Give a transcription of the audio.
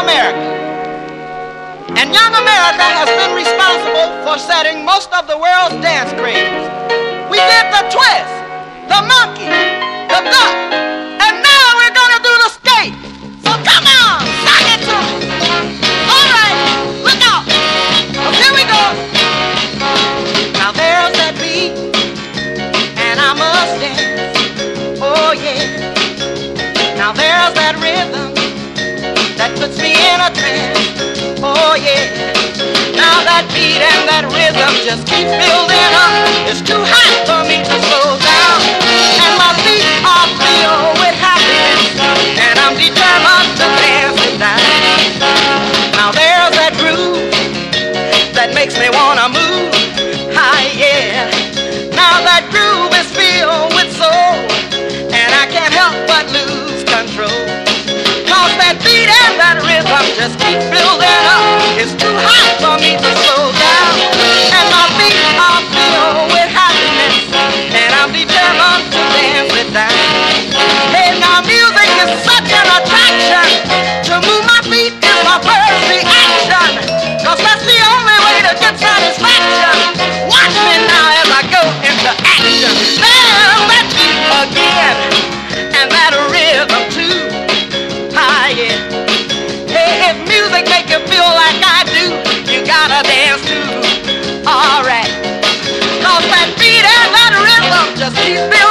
America. And Young America has been responsible for setting most of the world's dance craze. We did the twist, the monkey, the duck, and now we're gonna do the skate. So come on, knock it to me. All right, look out. Oh, here we go. Now there's that beat, and I must dance. Oh yeah. Now there's that rhythm that puts me in a trance. Oh yeah. Now that beat and that rhythm just keep building up. It's too hot for me to slow down, and my feet are filled with happiness, and I'm determined to dance it down. Now there's that groove that makes me wanna move. Hi yeah. Now that groove is filled with soul, and I can't help but lose control. Cause that beat and that rhythm just keep building up. It's too hot for me to slow down, and my feet are filled with happiness, and I'm determined to dance it down. Hey, now music is such an attraction. To move my feet is my first reaction, cause that's the only way to get satisfaction. Watch me now as I go into action. There's that beat again, and that rhythm too. Ah, yeah. Hey, if music make you feel like I do, you gotta dance too. Alright. Cause that beat and that rhythm just keep building.